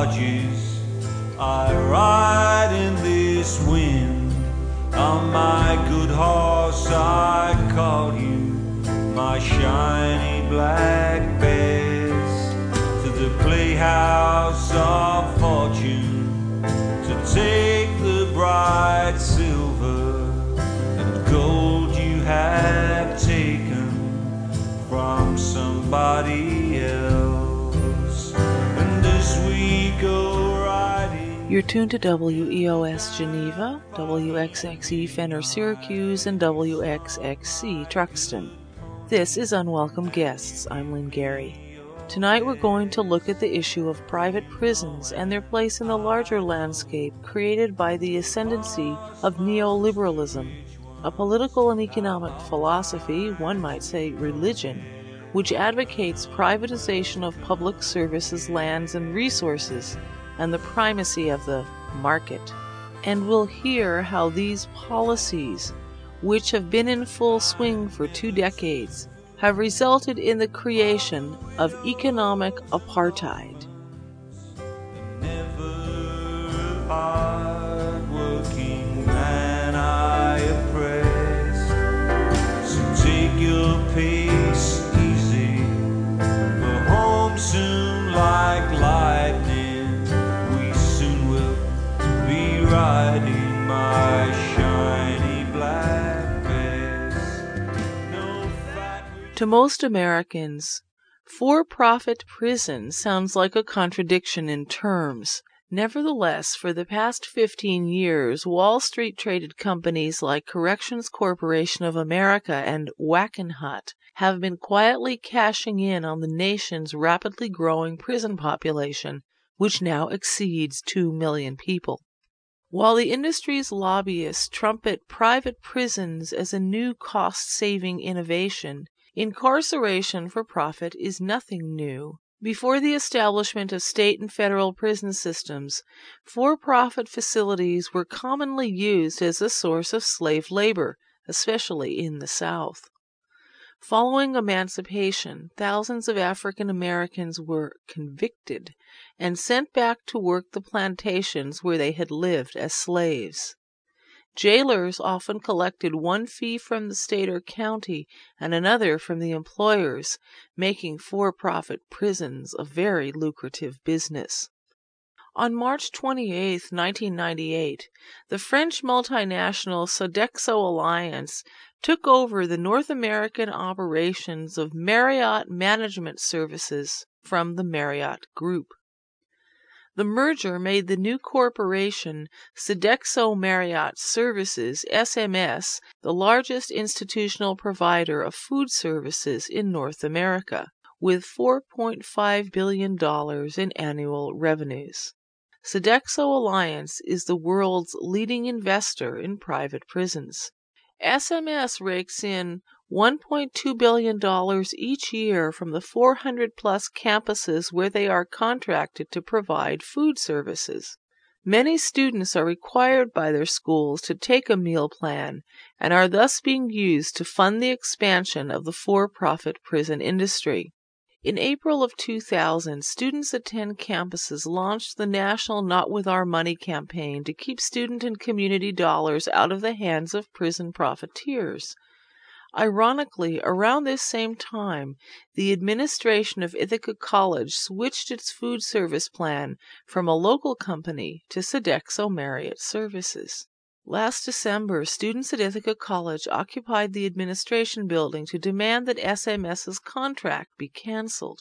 barges. I ride in this wind. On my good horse I call you, my shiny black bears, to the playhouse of fortune, to take the bright silver and gold you have taken from somebody else. And as we go riding. You're tuned to WEOS Geneva, WXXE Fenner Syracuse, and WXXC Truxton. This is Unwelcome Guests. I'm Lynn Gary. Tonight we're going to look at the issue of private prisons and their place in the larger landscape created by the ascendancy of neoliberalism, a political and economic philosophy, one might say religion, which advocates privatization of public services, lands, and resources, and the primacy of the market. And we'll hear how these policies, which have been in full swing for 2 decades, have resulted in the creation of economic apartheid. Never a hard-working man I oppress, so take your pace easy, for home soon like lightning. Riding my shiny black bears. To most Americans, for-profit prison sounds like a contradiction in terms. Nevertheless, for the past 15 years, Wall Street traded companies like Corrections Corporation of America and Wackenhut have been quietly cashing in on the nation's rapidly growing prison population, which now exceeds 2 million people. While the industry's lobbyists trumpet private prisons as a new cost-saving innovation, incarceration for profit is nothing new. Before the establishment of state and federal prison systems, for-profit facilities were commonly used as a source of slave labor, especially in the South. Following emancipation, thousands of African Americans were convicted and sent back to work the plantations where they had lived as slaves. Jailers often collected one fee from the state or county and another from the employers, making for-profit prisons a very lucrative business. On March 28, 1998, the French multinational Sodexo Alliance took over the North American operations of Marriott Management Services from the Marriott Group. The merger made the new corporation, Sodexo Marriott Services, SMS, the largest institutional provider of food services in North America, with $4.5 billion in annual revenues. Sodexo Alliance is the world's leading investor in private prisons. SMS rakes in $1.2 billion each year from the 400-plus campuses where they are contracted to provide food services. Many students are required by their schools to take a meal plan and are thus being used to fund the expansion of the for-profit prison industry. In April of 2000, Students at 10 Campuses launched the National Not With Our Money campaign to keep student and community dollars out of the hands of prison profiteers. Ironically, around this same time, the administration of Ithaca College switched its food service plan from a local company to Sodexo Marriott Services. Last December, students at Ithaca College occupied the administration building to demand that SMS's contract be canceled.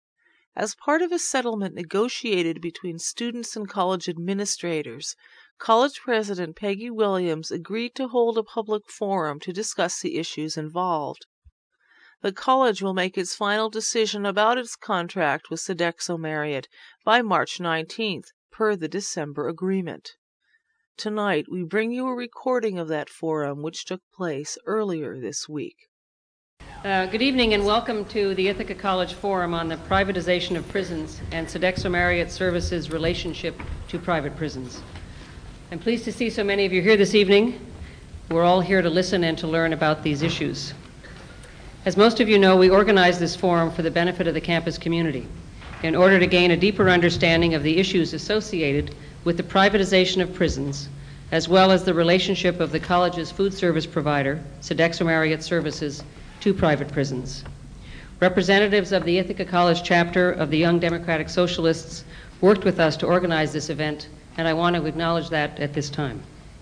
As part of a settlement negotiated between students and college administrators, college president Peggy Williams agreed to hold a public forum to discuss the issues involved. The college will make its final decision about its contract with Sodexo Marriott by March 19th, per the December agreement. Tonight, we bring you a recording of that forum which took place earlier this week. Good evening and welcome to the Ithaca College Forum on the privatization of prisons and Sodexo Marriott Services' relationship to private prisons. I'm pleased to see so many of you here this evening. We're all here to listen and to learn about these issues. As most of you know, we organized this forum for the benefit of the campus community. in order to gain a deeper understanding of the issues associated with the privatization of prisons, as well as the relationship of the college's food service provider, Sodexo Marriott Services, to private prisons. Representatives of the Ithaca College chapter of the Young Democratic Socialists worked with us to organize this event, and I want to acknowledge that at this time.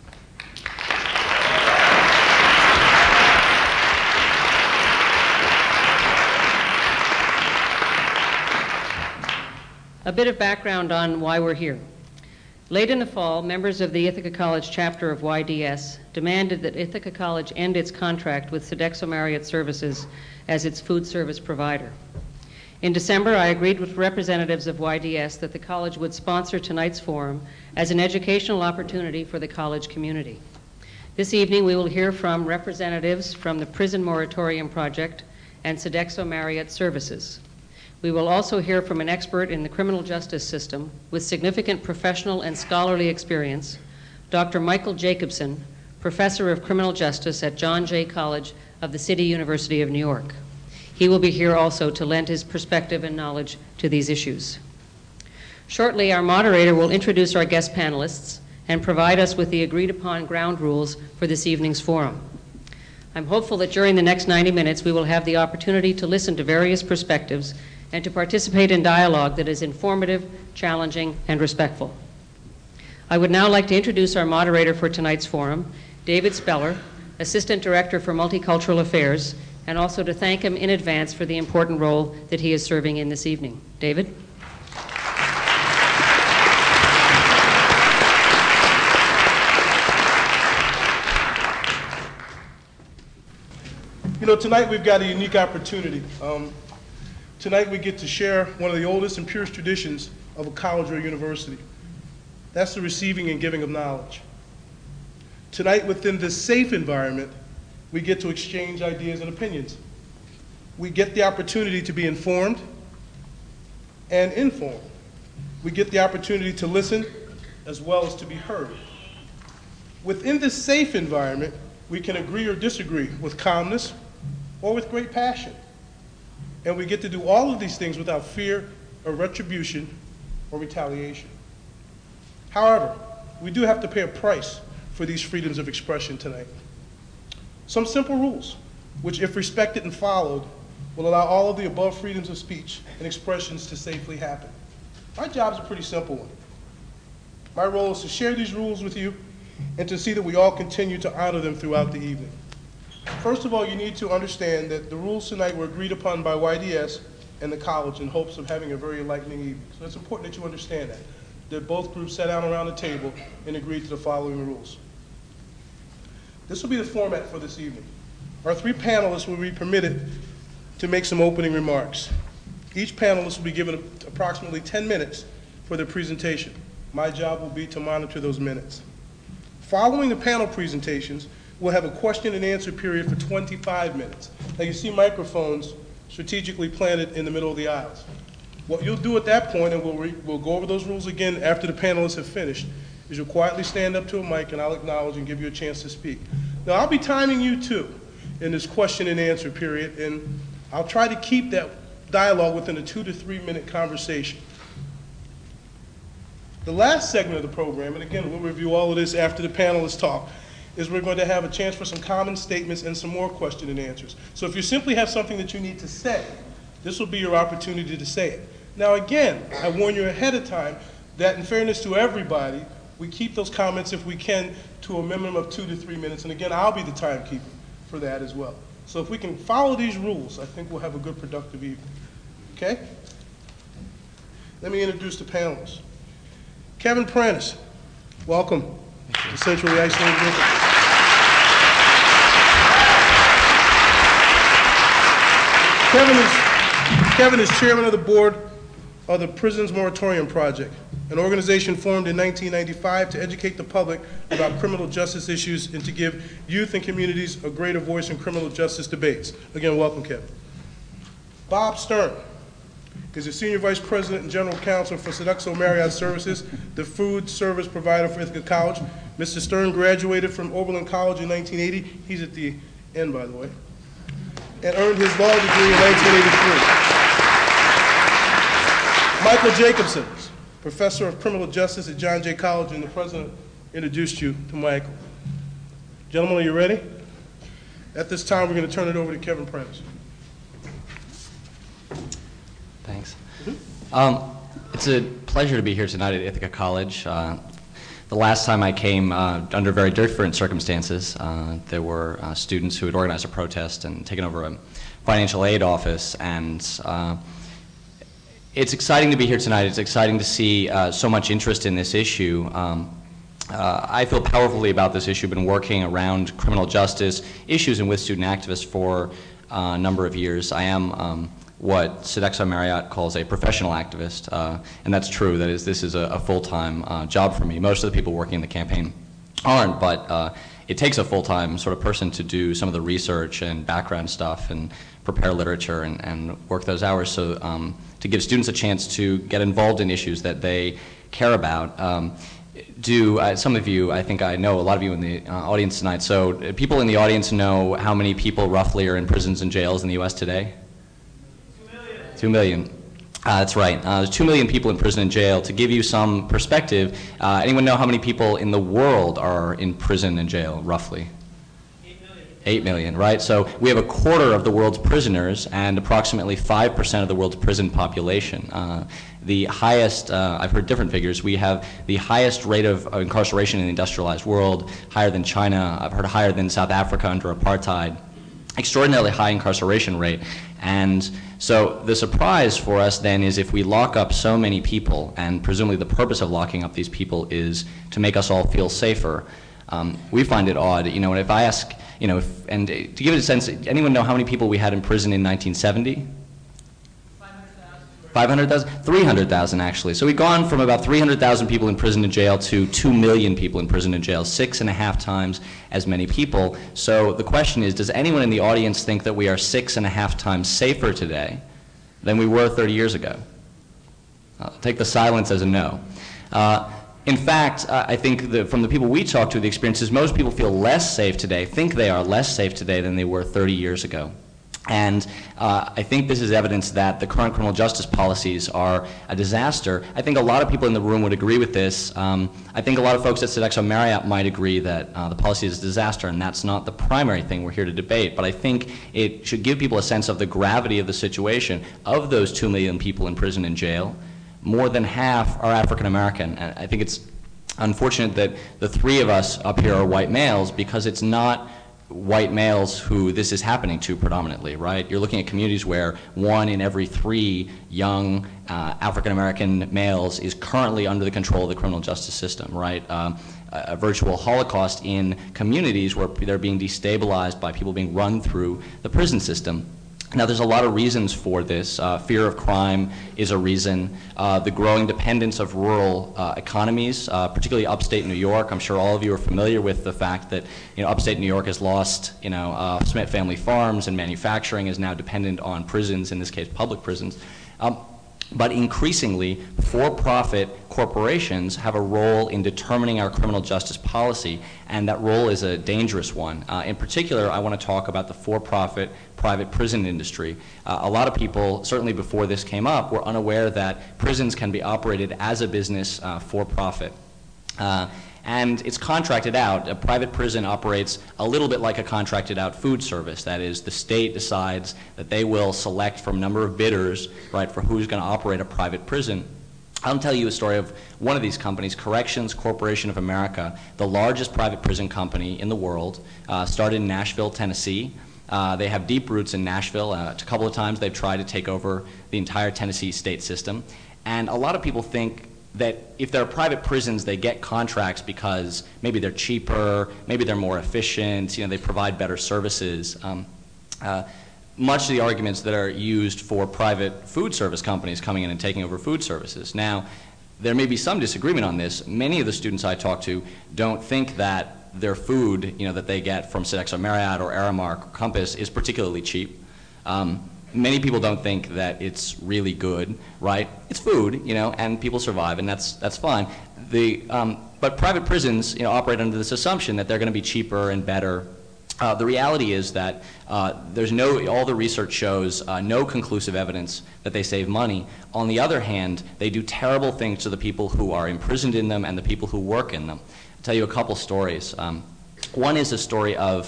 A bit of background on why we're here. Late in the fall, members of the Ithaca College chapter of YDS demanded that Ithaca College end its contract with Sodexo Marriott Services as its food service provider. In December, I agreed with representatives of YDS that the college would sponsor tonight's forum as an educational opportunity for the college community. This evening, we will hear from representatives from the Prison Moratorium Project and Sodexo Marriott Services. We will also hear from an expert in the criminal justice system with significant professional and scholarly experience, Dr. Michael Jacobson, Professor of Criminal Justice at John Jay College of the City University of New York. He will be here also to lend his perspective and knowledge to these issues. Shortly, our moderator will introduce our guest panelists and provide us with the agreed-upon ground rules for this evening's forum. I'm hopeful that during the next 90 minutes, we will have the opportunity to listen to various perspectives and to participate in dialogue that is informative, challenging, and respectful. I would now like to introduce our moderator for tonight's forum, David Speller, Assistant Director for Multicultural Affairs, and also to thank him in advance for the important role that he is serving in this evening. David? You know, tonight we've got a unique opportunity. Tonight we get to share one of the oldest and purest traditions of a college or a university. That's the receiving and giving of knowledge. Tonight, within this safe environment, we get to exchange ideas and opinions. We get the opportunity to be informed and informed. We get the opportunity to listen as well as to be heard. Within this safe environment, we can agree or disagree with calmness or with great passion. And we get to do all of these things without fear or retribution or retaliation. However, we do have to pay a price for these freedoms of expression tonight. Some simple rules, which if respected and followed, will allow all of the above freedoms of speech and expressions to safely happen. My job is a pretty simple one. My role is to share these rules with you and to see that we all continue to honor them throughout the evening. First of all, you need to understand that the rules tonight were agreed upon by YDS and the college in hopes of having a very enlightening evening. So it's important that you understand that both groups sat down around the table and agreed to the following rules. This will be the format for this evening. Our three panelists will be permitted to make some opening remarks. Each panelist will be given approximately 10 minutes for their presentation. My job will be to monitor those minutes. Following the panel presentations, we'll have a question and answer period for 25 minutes. Now you see microphones strategically planted in the middle of the aisles. What you'll do at that point, and we'll go over those rules again after the panelists have finished, is you'll quietly stand up to a mic and I'll acknowledge and give you a chance to speak. Now I'll be timing you too in this question and answer period, and I'll try to keep that dialogue within a 2 to 3 minute conversation. The last segment of the program, and again we'll review all of this after the panelists talk, is we're going to have a chance for some common statements and some more question and answers. So if you simply have something that you need to say, this will be your opportunity to say it. Now again, I warn you ahead of time that in fairness to everybody, we keep those comments if we can to a minimum of 2 to 3 minutes. And again, I'll be the timekeeper for that as well. So if we can follow these rules, I think we'll have a good productive evening. Okay? Let me introduce the panelists. Kevin Prentice, welcome to Centrally Isolated Ithaca. Kevin is chairman of the board of the Prisons Moratorium Project, an organization formed in 1995 to educate the public about criminal justice issues and to give youth and communities a greater voice in criminal justice debates. Again, welcome, Kevin. Bob Stern is the Senior Vice President and General Counsel for Sodexo Marriott Services, the food service provider for Ithaca College. Mr. Stern graduated from Oberlin College in 1980. He's at the end, by the way, and earned his law degree in 1983. Michael Jacobson, Professor of Criminal Justice at John Jay College, and the President introduced you to Michael. Gentlemen, are you ready? At this time, we're going to turn it over to Kevin Prentice. Thanks. It's a pleasure to be here tonight at Ithaca College. The last time I came under very different circumstances. There were students who had organized a protest and taken over a financial aid office, and it's exciting to be here tonight. It's exciting to see so much interest in this issue. I feel powerfully about this issue. I've been working around criminal justice issues and with student activists for a number of years. I am what Sodexo Marriott calls a professional activist, and that's true. That is, this is a full-time job for me. Most of the people working in the campaign aren't, but it takes a full-time sort of person to do some of the research and background stuff and prepare literature and work those hours, so to give students a chance to get involved in issues that they care about. Some of you, I think I know a lot of you in the audience tonight, so people in the audience know how many people roughly are in prisons and jails in the U.S. today? 2 million. That's right. There's 2 million people in prison and jail. To give you some perspective, anyone know how many people in the world are in prison and jail, roughly? 8 million, right? So we have a quarter of the world's prisoners and approximately 5% of the world's prison population. The highest, I've heard different figures, we have the highest rate of incarceration in the industrialized world, higher than China, I've heard higher than South Africa under apartheid. Extraordinarily high incarceration rate. And so the surprise for us then is if we lock up so many people, and presumably the purpose of locking up these people is to make us all feel safer, we find it odd. You know, and if I ask, you know, and to give it a sense, anyone know how many people we had in prison in 1970? 500,000? 300,000 actually. So we've gone from about 300,000 people in prison and jail to 2 million people in prison and jail, 6.5 times as many people. So the question is, does anyone in the audience think that we are 6.5 times safer today than we were 30 years ago? I'll take the silence as a no. In fact, I think from the people we talk to, the experiences, most people feel less safe today, think they are less safe today than they were 30 years ago. And I think this is evidence that the current criminal justice policies are a disaster. I think a lot of people in the room would agree with this. I think a lot of folks at Sodexo Marriott might agree that the policy is a disaster, and that's not the primary thing we're here to debate. But I think it should give people a sense of the gravity of the situation. Of those 2 million people in prison and jail, more than half are African American. And I think it's unfortunate that the three of us up here are white males, because it's not white males who this is happening to predominantly, right? You're looking at communities where 1 in every 3 young African-American males is currently under the control of the criminal justice system, right? A virtual Holocaust in communities where they're being destabilized by people being run through the prison system. Now, there's a lot of reasons for this. Fear of crime is a reason. The growing dependence of rural economies, particularly upstate New York. I'm sure all of you are familiar with the fact that, you know, upstate New York has lost, you know, Smith family farms, and manufacturing is now dependent on prisons, in this case public prisons. But increasingly, for-profit corporations have a role in determining our criminal justice policy, and that role is a dangerous one. In particular, I want to talk about the for-profit private prison industry. A lot of people, certainly before this came up, were unaware that prisons can be operated as a business for profit. And it's contracted out. A private prison operates a little bit like a contracted out food service. That is, the state decides that they will select from a number of bidders, right, for who's going to operate a private prison. I'll tell you a story of one of these companies, Corrections Corporation of America, the largest private prison company in the world, started in Nashville, Tennessee. They have deep roots in Nashville. A couple of times they've tried to take over the entire Tennessee state system. And a lot of people think that if there are private prisons, they get contracts because maybe they're cheaper, maybe they're more efficient, you know, they provide better services. Much of the arguments that are used for private food service companies coming in and taking over food services. Now, there may be some disagreement on this. Many of the students I talk to don't think that their food, you know, that they get from Sodexo Marriott or Aramark or Compass is particularly cheap. Many people don't think that it's really good, right? It's food, you know, and people survive, and that's fine. But private prisons, you know, operate under this assumption that they're going to be cheaper and better. The reality is that all the research shows no conclusive evidence that they save money. On the other hand, they do terrible things to the people who are imprisoned in them and the people who work in them. I'll tell you a couple stories. One is a story of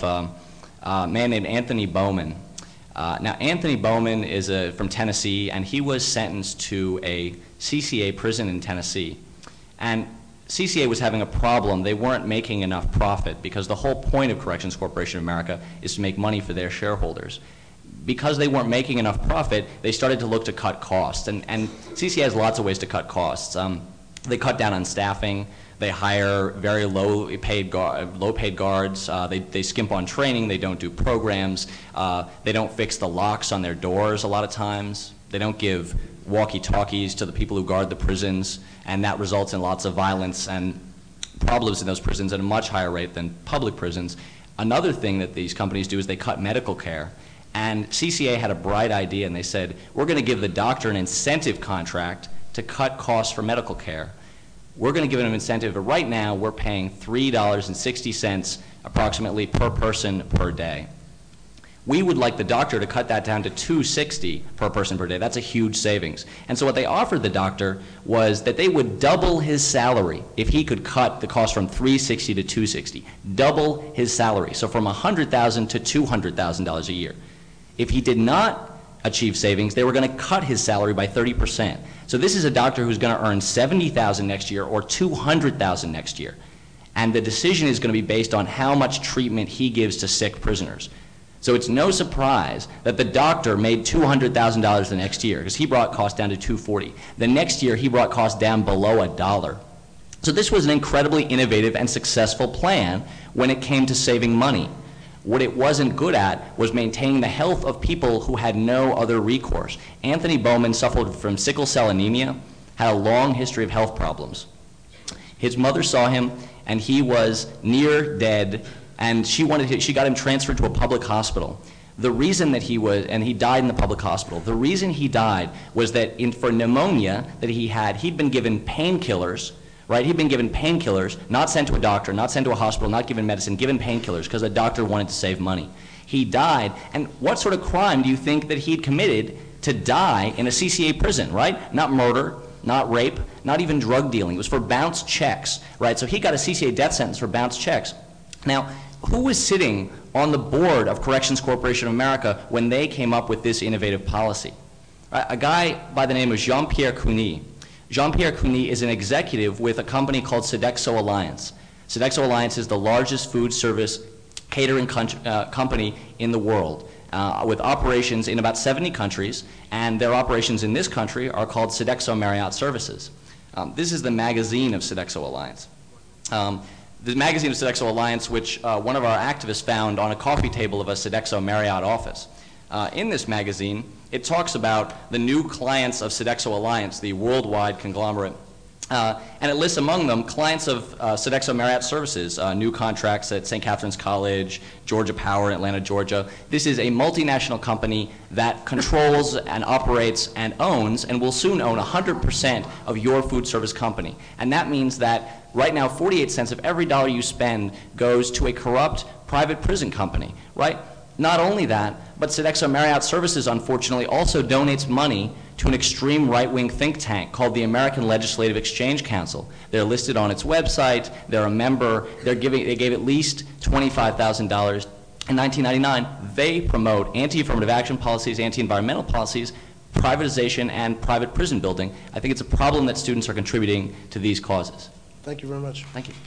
a man named Anthony Bowman. Now, Anthony Bowman is from Tennessee, and he was sentenced to a CCA prison in Tennessee. And CCA was having a problem. They weren't making enough profit because the whole point of Corrections Corporation of America is to make money for their shareholders. Because they weren't making enough profit, they started to look to cut costs. And CCA has lots of ways to cut costs. They cut down on staffing. They hire very low-paid guards. They skimp on training. They don't do programs. They don't fix the locks on their doors a lot of times. They don't give walkie-talkies to the people who guard the prisons, and that results in lots of violence and problems in those prisons at a much higher rate than public prisons. Another thing that these companies do is they cut medical care. And CCA had a bright idea, and they said, we're going to give the doctor an incentive contract to cut costs for medical care. We're going to give them an incentive, but right now we're paying $3.60 approximately per person per day. We would like the doctor to cut that down to $2.60 per person per day. That's a huge savings. And so what they offered the doctor was that they would double his salary if he could cut the cost from $3.60 to $2.60. Double his salary. So from $100,000 to $200,000 a year. If he did not achieve savings, they were going to cut his salary by 30%. So this is a doctor who's going to earn $70,000 next year or $200,000 next year. And the decision is going to be based on how much treatment he gives to sick prisoners. So it's no surprise that the doctor made $200,000 the next year because he brought costs down to $240. The next year he brought costs down below $1. So this was an incredibly innovative and successful plan when it came to saving money. What it wasn't good at was maintaining the health of people who had no other recourse. Anthony Bowman suffered from sickle cell anemia, had a long history of health problems. His mother saw him, and he was near dead, and she got him transferred to a public hospital. The reason that he died in the public hospital, the reason he died was that for pneumonia that he'd been given painkillers. Right, he'd been given painkillers, not sent to a doctor, not sent to a hospital, not given medicine, given painkillers because a doctor wanted to save money. He died, and what sort of crime do you think that he'd committed to die in a CCA prison, right? Not murder, not rape, not even drug dealing. It was for bounced checks, right? So he got a CCA death sentence for bounced checks. Now, who was sitting on the board of Corrections Corporation of America when they came up with this innovative policy? Right? A guy by the name of Jean-Pierre Cuny. Jean-Pierre Cuny is an executive with a company called Sodexo Alliance. Sodexo Alliance is the largest food service catering company in the world, with operations in about 70 countries, and their operations in this country are called Sodexo Marriott Services. This is the magazine of Sodexo Alliance. The magazine of Sodexo Alliance, which one of our activists found on a coffee table of a Sodexo Marriott office. In this magazine, it talks about the new clients of Sodexo Alliance, the worldwide conglomerate. And it lists among them clients of Sodexo Marriott Services, new contracts at St. Catherine's College, Georgia Power in Atlanta, Georgia. This is a multinational company that controls and operates and owns and will soon own 100% of your food service company. And that means that right now 48 cents of every dollar you spend goes to a corrupt private prison company, right? Not only that, but Sodexo Marriott Services, unfortunately, also donates money to an extreme right-wing think tank called the American Legislative Exchange Council. They're listed on its website. They're a member. They gave at least $25,000 in 1999. They promote anti-affirmative action policies, anti-environmental policies, privatization, and private prison building. I think it's a problem that students are contributing to these causes. Thank you very much. Thank you.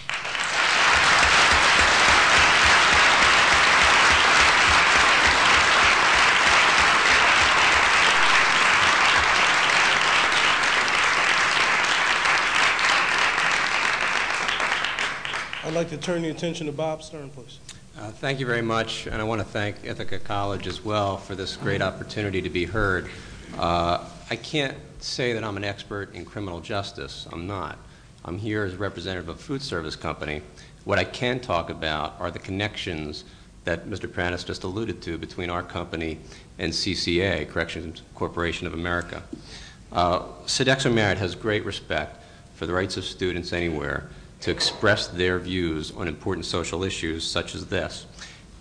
I'd like to turn the attention to Bob Stern, please. Thank you very much, and I want to thank Ithaca College as well for this great opportunity to be heard. I can't say that I'm an expert in criminal justice. I'm not. I'm here as a representative of a food service company. What I can talk about are the connections that Mr. Prentice just alluded to between our company and CCA, Corrections Corporation of America. Sodexo Marriott has great respect for the rights of students anywhere to express their views on important social issues such as this.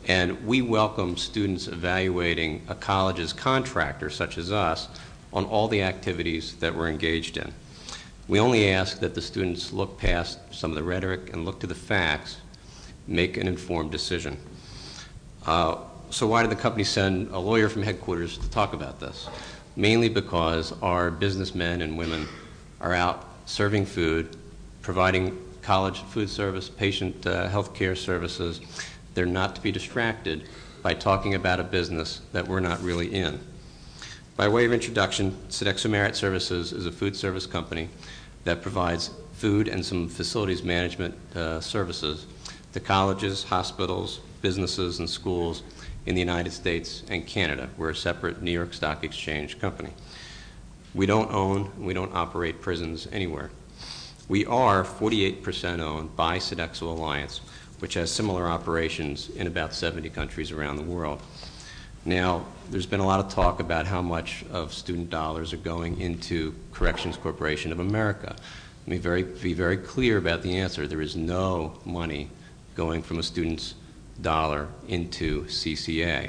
And we welcome students evaluating a college's contractor, such as us, on all the activities that we're engaged in. We only ask that the students look past some of the rhetoric and look to the facts, make an informed decision. So why did the company send a lawyer from headquarters to talk about this? Mainly because our businessmen and women are out serving food, providing college food service, patient health care services. They're not to be distracted by talking about a business that we're not really in. By way of introduction, Sodexo Marriott Services is a food service company that provides food and some facilities management services to colleges, hospitals, businesses, and schools in the United States and Canada. We're a separate New York Stock Exchange company. We don't own, we don't operate prisons anywhere. We are 48% owned by Sodexo Alliance, which has similar operations in about 70 countries around the world. Now, there's been a lot of talk about how much of student dollars are going into Corrections Corporation of America. Let me be very clear about the answer. There is no money going from a student's dollar into CCA.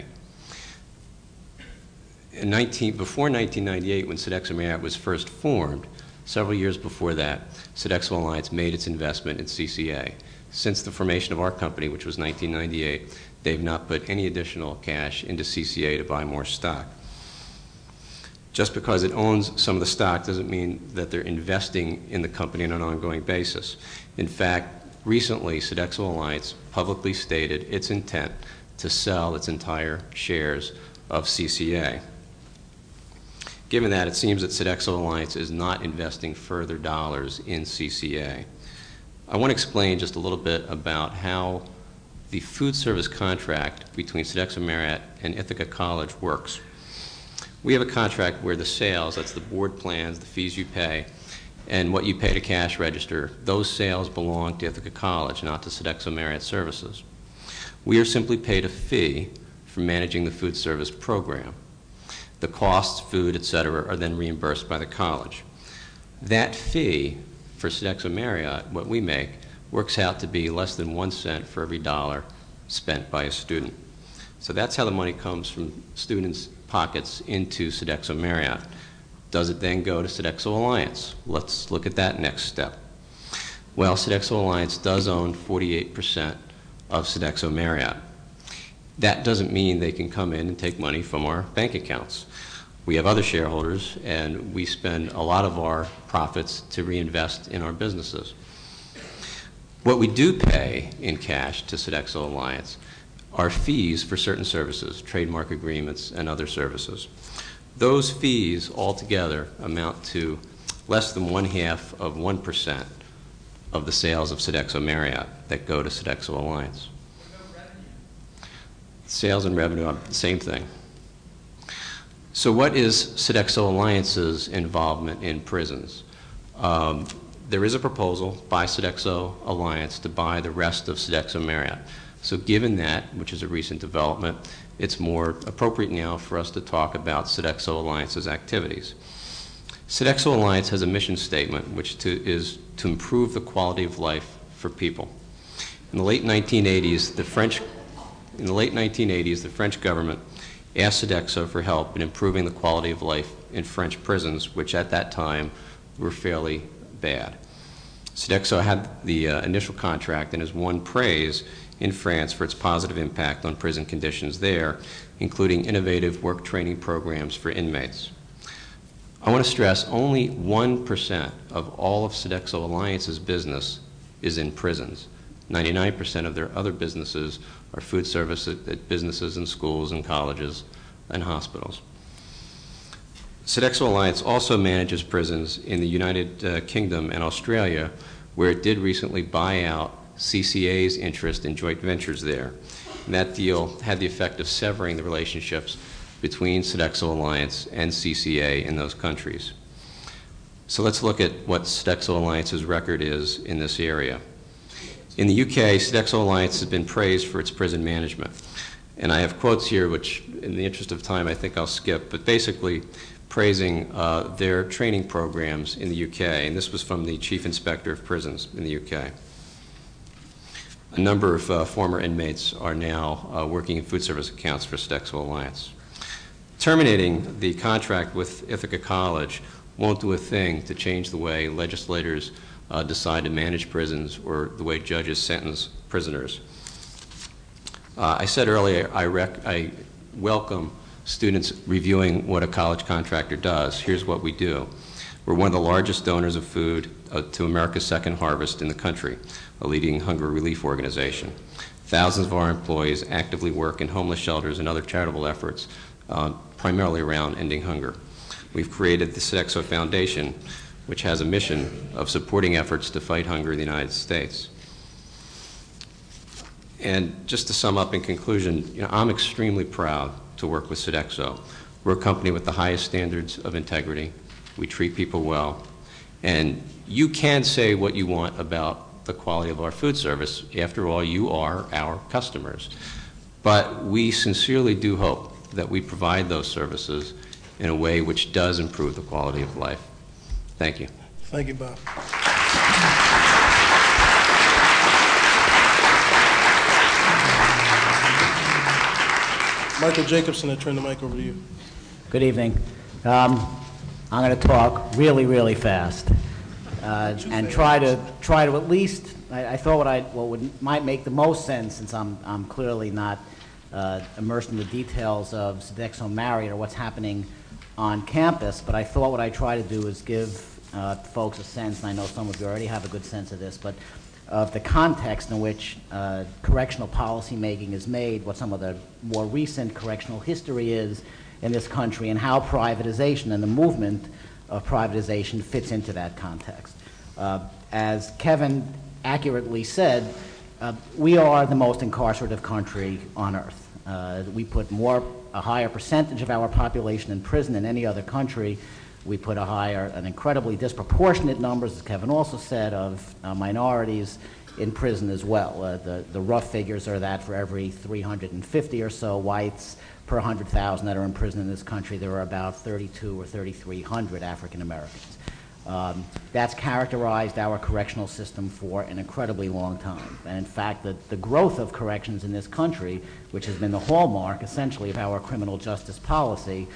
Before 1998, when Sodexo Marriott was first formed, several years before that, Sodexo Alliance made its investment in CCA. Since the formation of our company, which was 1998, they've not put any additional cash into CCA to buy more stock. Just because it owns some of the stock doesn't mean that they're investing in the company on an ongoing basis. In fact, recently, Sodexo Alliance publicly stated its intent to sell its entire shares of CCA. Given that, it seems that Sodexo Alliance is not investing further dollars in CCA. I want to explain just a little bit about how the food service contract between Sodexo Marriott and Ithaca College works. We have a contract where the sales, that's the board plans, the fees you pay, and what you pay to cash register, those sales belong to Ithaca College, not to Sodexo Marriott Services. We are simply paid a fee for managing the food service program. The costs, food, et cetera, are then reimbursed by the college. That fee for Sodexo Marriott, what we make, works out to be less than 1 cent for every dollar spent by a student. So that's how the money comes from students' pockets into Sodexo Marriott. Does it then go to Sodexo Alliance? Let's look at that next step. Well, Sodexo Alliance does own 48% of Sodexo Marriott. That doesn't mean they can come in and take money from our bank accounts. We have other shareholders, and we spend a lot of our profits to reinvest in our businesses. What we do pay in cash to Sodexo Alliance are fees for certain services, trademark agreements, and other services. Those fees altogether amount to less than 0.5% of the sales of Sodexo Marriott that go to Sodexo Alliance. Sales and revenue are the same thing. So what is Sodexo Alliance's involvement in prisons? There is a proposal by Sodexo Alliance to buy the rest of Sodexo Marriott. So given that, which is a recent development, it's more appropriate now for us to talk about Sodexo Alliance's activities. Sodexo Alliance has a mission statement, which is to improve the quality of life for people. In the late 1980s, the French government asked Sodexo for help in improving the quality of life in French prisons, which at that time were fairly bad. Sodexo had the initial contract and has won praise in France for its positive impact on prison conditions there, including innovative work training programs for inmates. I want to stress only 1% of all of Sodexo Alliance's business is in prisons. 99% of their other businesses are food service businesses and schools and colleges and hospitals. Sodexo Alliance also manages prisons in the United Kingdom and Australia, where it did recently buy out CCA's interest in joint ventures there. And that deal had the effect of severing the relationships between Sodexo Alliance and CCA in those countries. So let's look at what Sodexo Alliance's record is in this area. In the UK, Sodexo Alliance has been praised for its prison management. And I have quotes here, which in the interest of time I think I'll skip, but basically praising their training programs in the UK. And this was from the Chief Inspector of Prisons in the UK. A number of former inmates are now working in food service accounts for Sodexo Alliance. Terminating the contract with Ithaca College won't do a thing to change the way legislators decide to manage prisons or the way judges sentence prisoners. I said earlier I welcome students reviewing what a college contractor does. Here's what we do. We're one of the largest donors of food to America's Second Harvest in the country, a leading hunger relief organization. Thousands of our employees actively work in homeless shelters and other charitable efforts, primarily around ending hunger. We've created the Sodexo Foundation, which has a mission of supporting efforts to fight hunger in the United States. And just to sum up in conclusion, I'm extremely proud to work with Sodexo. We're a company with the highest standards of integrity. We treat people well. And you can say what you want about the quality of our food service. After all, you are our customers. But we sincerely do hope that we provide those services in a way which does improve the quality of life. Thank you. Thank you, Bob. Michael Jacobson, I turn the mic over to you. Good evening. I'm going to talk really, really fast and try to at least. I thought what might make the most sense, since I'm clearly not immersed in the details of Sodexo Marriott or what's happening on campus, but I thought what I try to do is give folks a sense, and I know some of you already have a good sense of this, but of the context in which correctional policy making is made, what some of the more recent correctional history is in this country, and how privatization and the movement of privatization fits into that context. As Kevin accurately said, we are the most incarcerative country on earth. We put a higher percentage of our population in prison than any other country. We put an incredibly disproportionate numbers, as Kevin also said, of minorities in prison as well. The rough figures are that for every 350 or so whites per 100,000 that are in prison in this country, there are about 32 or 3,300 African Americans. That's characterized our correctional system for an incredibly long time. And in fact, the growth of corrections in this country, which has been the hallmark essentially of our criminal justice policy,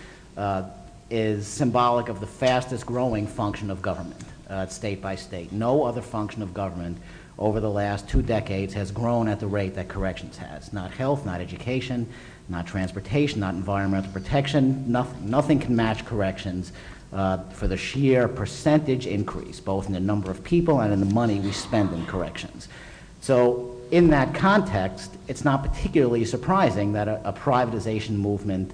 is symbolic of the fastest growing function of government, state by state. No other function of government over the last 2 decades has grown at the rate that corrections has. Not health, not education, not transportation, not environmental protection. Nothing can match corrections for the sheer percentage increase, both in the number of people and in the money we spend in corrections. So in that context, it's not particularly surprising that a privatization movement,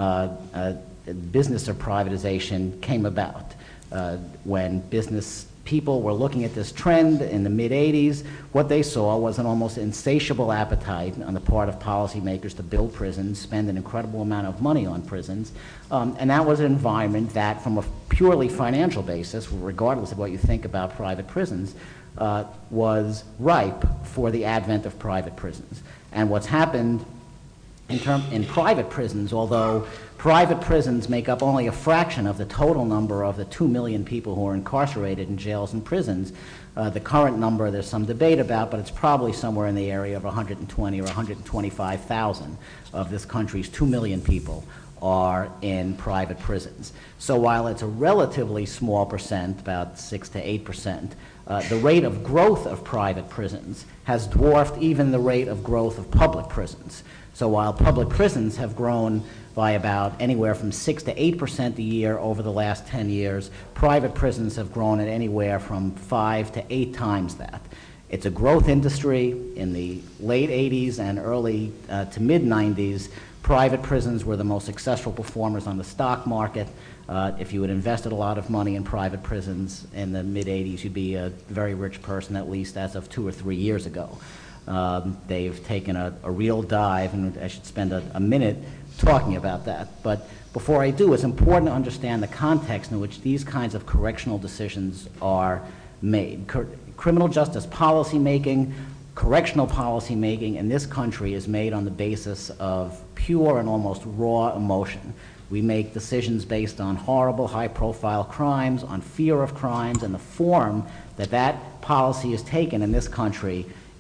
business of privatization, came about. When business people were looking at this trend in the mid-'80s, what they saw was an almost insatiable appetite on the part of policymakers to build prisons, spend an incredible amount of money on prisons, and that was an environment that, from a purely financial basis, regardless of what you think about private prisons, was ripe for the advent of private prisons. And what's happened in private prisons, although private prisons make up only a fraction of the total number of the 2 million people who are incarcerated in jails and prisons, the current number there's some debate about, but it's probably somewhere in the area of 120 or 125,000 of this country's 2 million people are in private prisons. So while it's a relatively small percent, about 6 to 8%, the rate of growth of private prisons has dwarfed even the rate of growth of public prisons. So while public prisons have grown by about anywhere from 6 to 8% a year over the last 10 years, private prisons have grown at anywhere from 5 to 8 times that. It's a growth industry. In the late 80s and early to mid-90s, private prisons were the most successful performers on the stock market. If you had invested a lot of money in private prisons in the mid-'80s, you'd be a very rich person, at least as of 2 or 3 years ago. They've taken a real dive, and I should spend a minute talking about that. But before I do, it's important to understand the context in which these kinds of correctional decisions are made. Criminal justice policy making, correctional policy making in this country is made on the basis of pure and almost raw emotion. We make decisions based on horrible, high-profile crimes, on fear of crimes, and the form that policy is taken in this country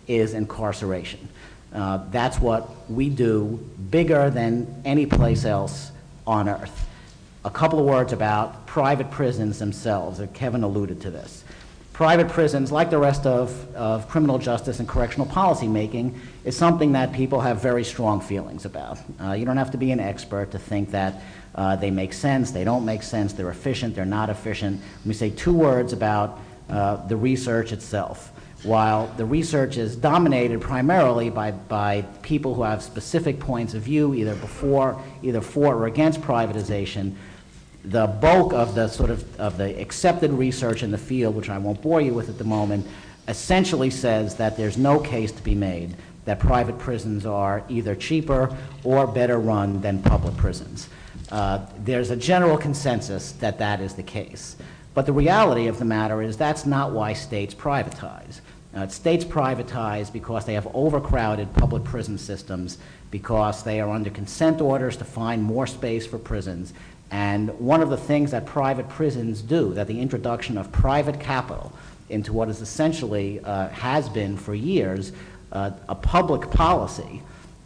is incarceration. That's what we do bigger than any place else on earth. A couple of words about private prisons themselves. Kevin alluded to this. Private prisons, like the rest of criminal justice and correctional policy making, is something that people have very strong feelings about. You don't have to be an expert to think that they make sense, they don't make sense, they're efficient, they're not efficient. Let me say 2 words about the research itself. While the research is dominated primarily by people who have specific points of view, either for or against privatization, the bulk of the of the accepted research in the field, which I won't bore you with at the moment, essentially says that there's no case to be made that private prisons are either cheaper or better run than public prisons. There's a general consensus that that is the case. But the reality of the matter is that's not why states privatize. States privatize because they have overcrowded public prison systems, because they are under consent orders to find more space for prisons. And one of the things that private prisons do, that the introduction of private capital into what is essentially has been for years a public policy,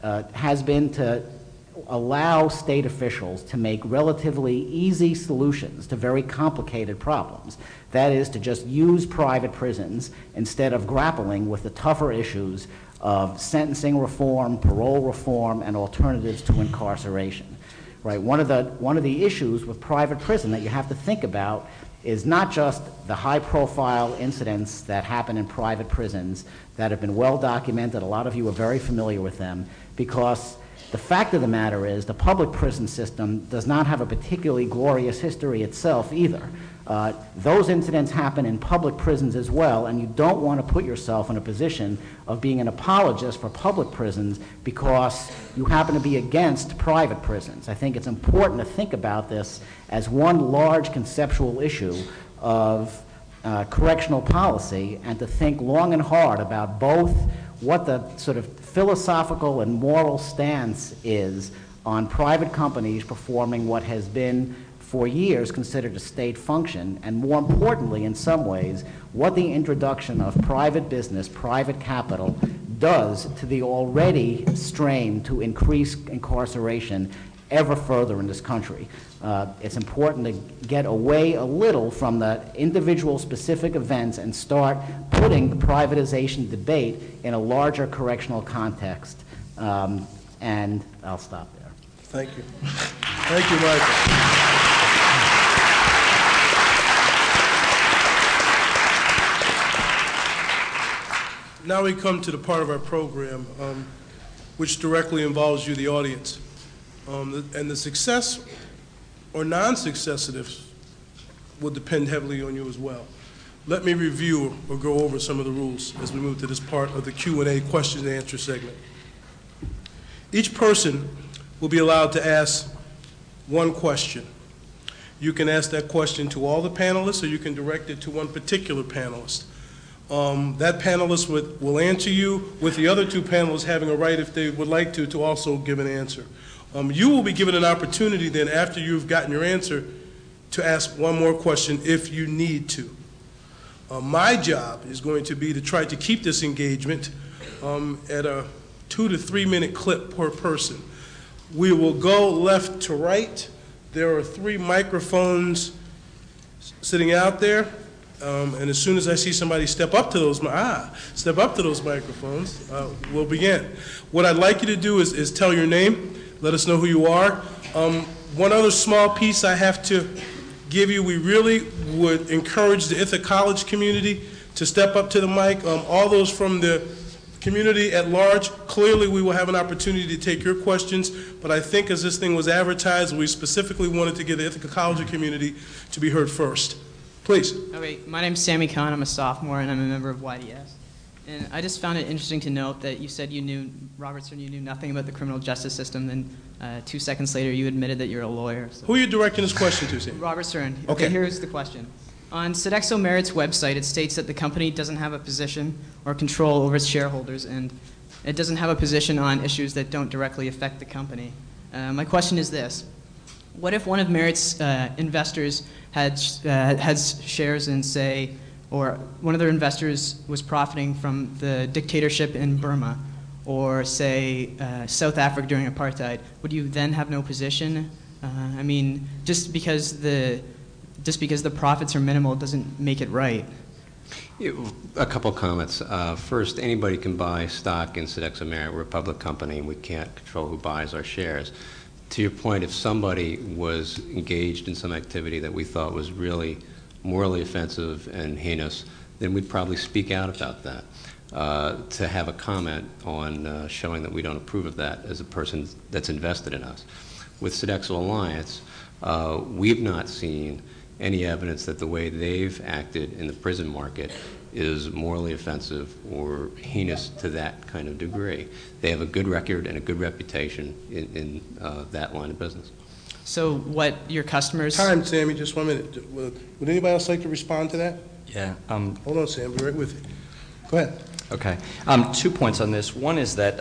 has been to allow state officials to make relatively easy solutions to very complicated problems. That is, to just use private prisons instead of grappling with the tougher issues of sentencing reform, parole reform, and alternatives to incarceration. Right? One of the issues with private prison that you have to think about is not just the high-profile incidents that happen in private prisons that have been well documented. A lot of you are very familiar with them, because the fact of the matter is the public prison system does not have a particularly glorious history itself either. Those incidents happen in public prisons as well, and you don't want to put yourself in a position of being an apologist for public prisons because you happen to be against private prisons. I think it's important to think about this as one large conceptual issue of correctional policy, and to think long and hard about both what the sort of philosophical and moral stance is on private companies performing what has been for years considered a state function, and more importantly, in some ways, what the introduction of private business, private capital, does to the already strain to increase incarceration ever further in this country. It's important to get away a little from the individual specific events and start putting the privatization debate in a larger correctional context. And I'll stop there. Thank you. Thank you, Michael. Now we come to the part of our program which directly involves you, the audience. And the success or non-success of this will depend heavily on you as well. Let me review or go over some of the rules as we move to this part of the Q&A, question and answer segment. Each person will be allowed to ask one question. You can ask that question to all the panelists, or you can direct it to one particular panelist. That panelist will answer you, with the other 2 panelists having a right, if they would like to also give an answer. You will be given an opportunity then, after you've gotten your answer, to ask one more question if you need to. My job is going to be to try to keep this engagement at a 2 to 3 minute clip per person. We will go left to right. There are 3 microphones sitting out there. And as soon as I see somebody step up to those microphones, we'll begin. What I'd like you to do is tell your name, let us know who you are. One other small piece I have to give you, we really would encourage the Ithaca College community to step up to the mic. All those from the community at large, clearly we will have an opportunity to take your questions, but I think as this thing was advertised, we specifically wanted to get the Ithaca College community to be heard first. Please. Okay, my name's Sammy Khan. I'm a sophomore, and I'm a member of YDS. And I just found it interesting to note that you said you knew, Robert Stern, you knew nothing about the criminal justice system, then 2 seconds later you admitted that you're a lawyer. So. Who are you directing this question to, Sam? Robert Stern. Okay, here's the question. On Sodexo Merit's website, it states that the company doesn't have a position or control over its shareholders, and it doesn't have a position on issues that don't directly affect the company. My question is this. What if one of Merit's investors has shares in, say, or one of their investors was profiting from the dictatorship in Burma, or say South Africa during apartheid, would you then have no position? I mean, just because the profits are minimal doesn't make it right. A couple comments. First, anybody can buy stock in Sodexo Marriott. We're a public company, and we can't control who buys our shares. To your point, if somebody was engaged in some activity that we thought was really morally offensive and heinous, then we'd probably speak out about that. To have a comment on showing that we don't approve of that as a person that's invested in us. With Sodexo Alliance, we've not seen any evidence that the way they've acted in the prison market is morally offensive or heinous to that kind of degree. They have a good record and a good reputation in that line of business. So what your customers... Time, Sammy, just 1 minute. Would anybody else like to respond to that? Yeah. Hold on, Sam, be right with you. Go ahead. Okay. 2 points on this. One is that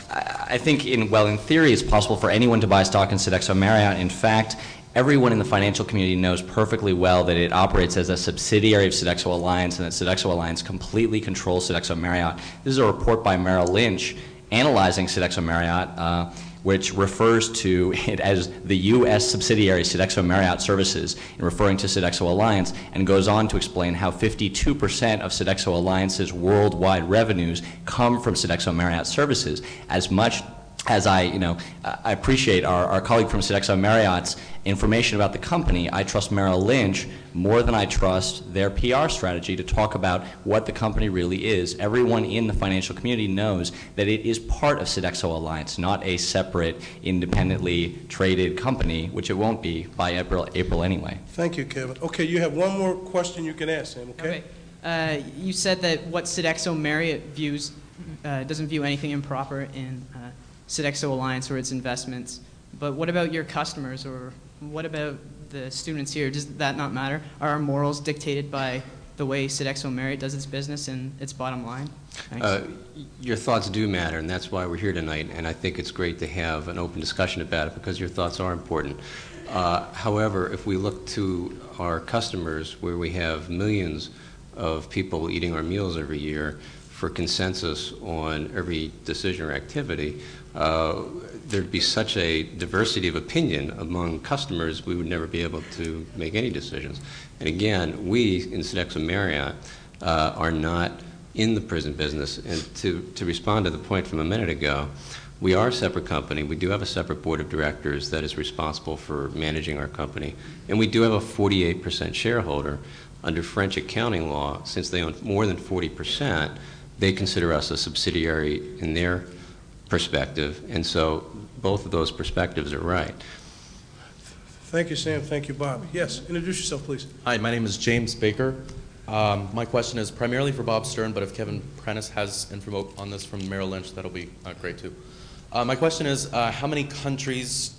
I think, in theory, it's possible for anyone to buy stock in Sodexo Marriott. In fact, everyone in the financial community knows perfectly well that it operates as a subsidiary of Sodexo Alliance and that Sodexo Alliance completely controls Sodexo Marriott. This is a report by Merrill Lynch analyzing Sodexo Marriott, which refers to it as the U.S. subsidiary Sodexo Marriott Services, in referring to Sodexo Alliance, and goes on to explain how 52% of Sodexo Alliance's worldwide revenues come from Sodexo Marriott Services. As much as I appreciate our colleague from Sodexo Marriott's information about the company, I trust Merrill Lynch more than I trust their PR strategy to talk about what the company really is. Everyone in the financial community knows that it is part of Sodexo Alliance, not a separate, independently traded company, which it won't be by April anyway. Thank you, Kevin. Okay, you have one more question you can ask, Sam, okay? You said that what Sodexo Marriott views doesn't view anything improper in Sodexo Alliance or its investments. But what about your customers, or what about the students here? Does that not matter? Are our morals dictated by the way Sodexo Marriott does its business and its bottom line? Your thoughts do matter, and that's why we're here tonight, and I think it's great to have an open discussion about it because your thoughts are important. However, if we look to our customers, where we have millions of people eating our meals every year, for consensus on every decision or activity, there'd be such a diversity of opinion among customers, we would never be able to make any decisions. And again, we in Sodexo Marriott are not in the prison business. And to respond to the point from a minute ago, we are a separate company. We do have a separate board of directors that is responsible for managing our company. And we do have a 48% shareholder. Under French accounting law, since they own more than 40%, they consider us a subsidiary in their perspective, and so both of those perspectives are right. Thank you, Sam. Thank you, Bob. Yes, introduce yourself, please. Hi, my name is James Baker. My question is primarily for Bob Stern, but if Kevin Prentice has info on this from Merrill Lynch, that'll be great too. My question is, how many countries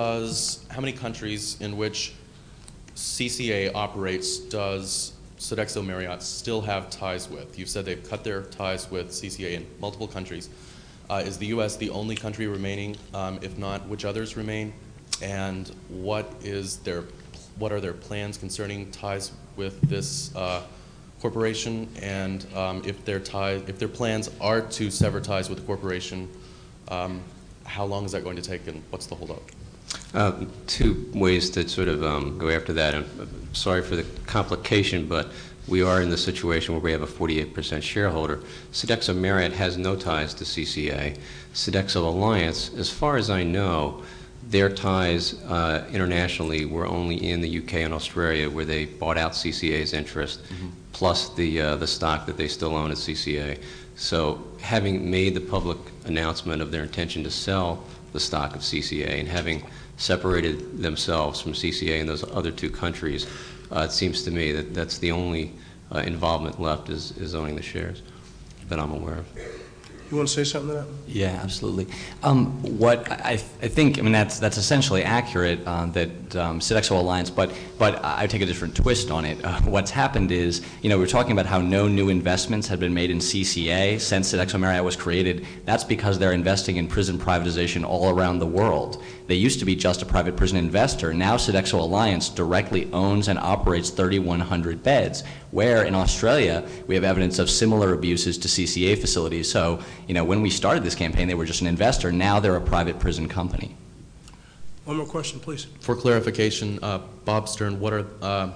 in which CCA operates does Sodexo Marriott still have ties with? You've said they've cut their ties with CCA in multiple countries. Is the U.S. the only country remaining? If not, which others remain? And what are their plans concerning ties with this corporation? And if their plans are to sever ties with the corporation, how long is that going to take, and what's the holdup? Two ways to sort of go after that. I'm sorry for the complication, but we are in the situation where we have a 48% shareholder. Sodexo Marriott has no ties to CCA. Sodexo Alliance, as far as I know, their ties internationally were only in the UK and Australia, where they bought out CCA's interest, plus the stock that they still own at CCA. So having made the public announcement of their intention to sell the stock of CCA and having separated themselves from CCA in those other two countries, it seems to me that that's the only involvement left is owning the shares that I'm aware of. You want to say something to that? Yeah, absolutely. What I think, I mean, that's essentially accurate, that Sodexo Alliance, but I take a different twist on it. What's happened is, we're talking about how no new investments have been made in CCA since Sodexo Marriott was created. That's because they're investing in prison privatization all around the world. They used to be just a private prison investor. Now Sodexo Alliance directly owns and operates 3,100 beds, where in Australia we have evidence of similar abuses to CCA facilities. So, when we started this campaign, they were just an investor. Now they're a private prison company. One more question, please. For clarification, Bob Stern, what are the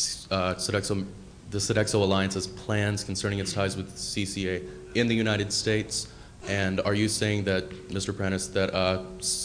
Sodexo Alliance's plans concerning its ties with CCA in the United States? And are you saying that, Mr. Prentice, that the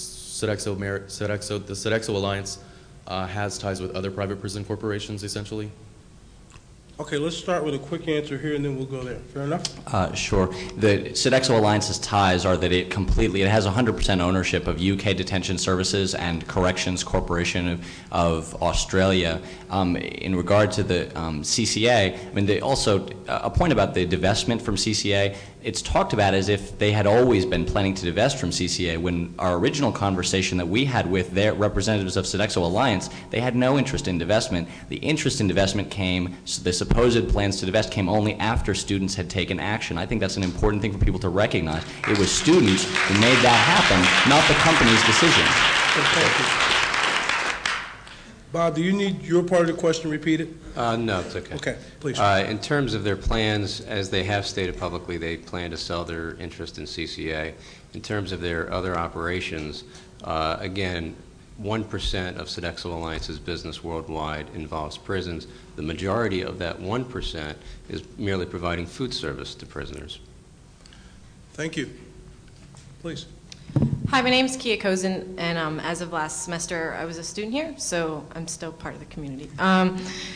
Sodexo Alliance has ties with other private prison corporations, essentially? Okay, let's start with a quick answer here, and then we'll go there. Fair enough? Sure. The Sodexo Alliance's ties are that it has 100% ownership of UK Detention Services and Corrections Corporation of Australia. In regard to the CCA, I mean, they also, a point about the divestment from CCA, it's talked about as if they had always been planning to divest from CCA. When our original conversation that we had with their representatives of Sodexo Alliance, they had no interest in divestment. The interest in divestment came, so the supposed plans to divest came only after students had taken action. I think that's an important thing for people to recognize. It was students who made that happen, not the company's decision. Thank you. Bob, do you need your part of the question repeated? No, it's okay. Okay, please. In terms of their plans, as they have stated publicly, they plan to sell their interest in CCA. In terms of their other operations, again, 1% of Sodexo Alliance's business worldwide involves prisons. The majority of that 1% is merely providing food service to prisoners. Thank you. Please. Hi, my name is Kia Kozin, and as of last semester, I was a student here, so I'm still part of the community. Your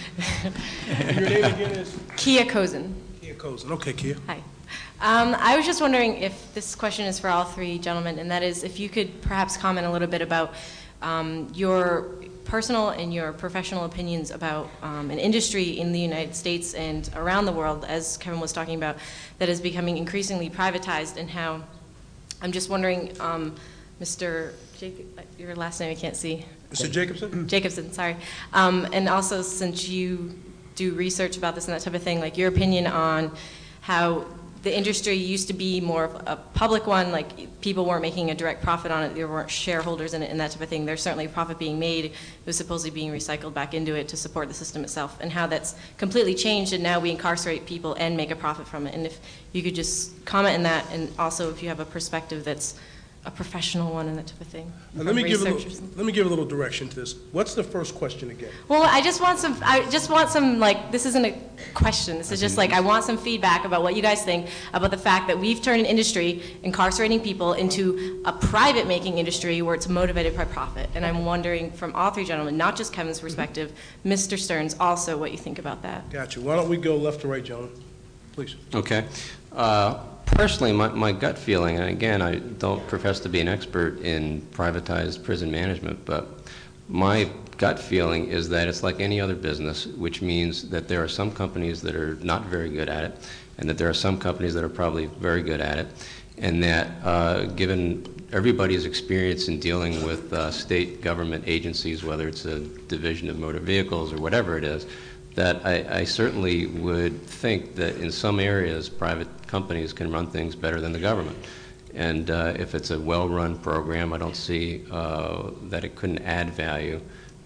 name again is? Kia Kozin. Kia Kozin. Okay, Kia. Hi. I was just wondering if this question is for all three gentlemen, and that is if you could perhaps comment a little bit about your personal and your professional opinions about an industry in the United States and around the world, as Kevin was talking about, that is becoming increasingly privatized, and how, I'm just wondering, Mr. Jacob, your last name I can't see. Mr. Jacobson? Jacobson, sorry. And also, since you do research about this and that type of thing, like your opinion on how the industry used to be more of a public one, like people weren't making a direct profit on it, there weren't shareholders in it and that type of thing. There's certainly a profit being made. It was supposedly being recycled back into it to support the system itself, and how that's completely changed, and now we incarcerate people and make a profit from it. And if you could just comment on that, and also if you have a perspective that's a professional one and that type of thing. Let me give a little direction to this. What's the first question again? Well, I just want some, like, this isn't a question. This is just like, I want some feedback about what you guys think about the fact that we've turned an industry, incarcerating people, into a private making industry where it's motivated by profit. And I'm wondering from all three gentlemen, not just Kevin's perspective, Mr. Stearns also, what you think about that. Gotcha. Why don't we go left to right, gentlemen? Please. Okay. Personally, my gut feeling, and again, I don't profess to be an expert in privatized prison management, but my gut feeling is that it's like any other business, which means that there are some companies that are not very good at it, and that there are some companies that are probably very good at it, and that given everybody's experience in dealing with state government agencies, whether it's a division of motor vehicles or whatever it is, that I certainly would think that in some areas private companies can run things better than the government. And if it's a well-run program, I don't see that it couldn't add value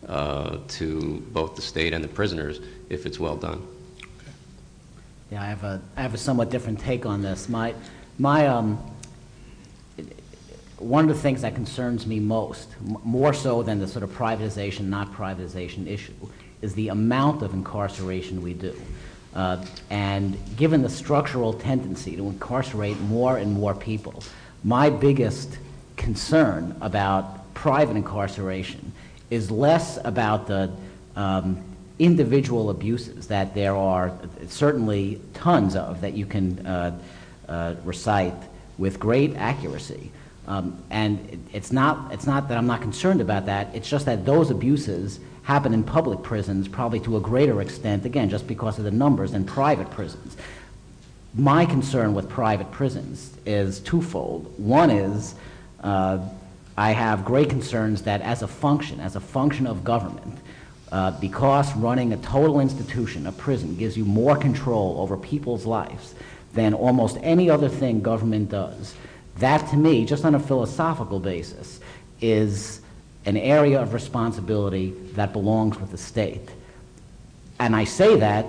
to both the state and the prisoners if it's well done. Okay. Yeah, I have a somewhat different take on this. One of the things that concerns me most, more so than the sort of privatization, not privatization issue, is the amount of incarceration we do. And given the structural tendency to incarcerate more and more people, my biggest concern about private incarceration is less about the individual abuses that there are certainly tons of that you can recite with great accuracy. And it's not that I'm not concerned about that, it's just that those abuses happen in public prisons probably to a greater extent, again, just because of the numbers, than private prisons. my concern with private prisons is twofold. One is I have great concerns that as a function of government, because running a total institution, a prison, gives you more control over people's lives than almost any other thing government does, that to me, just on a philosophical basis, is an area of responsibility that belongs with the state. And I say that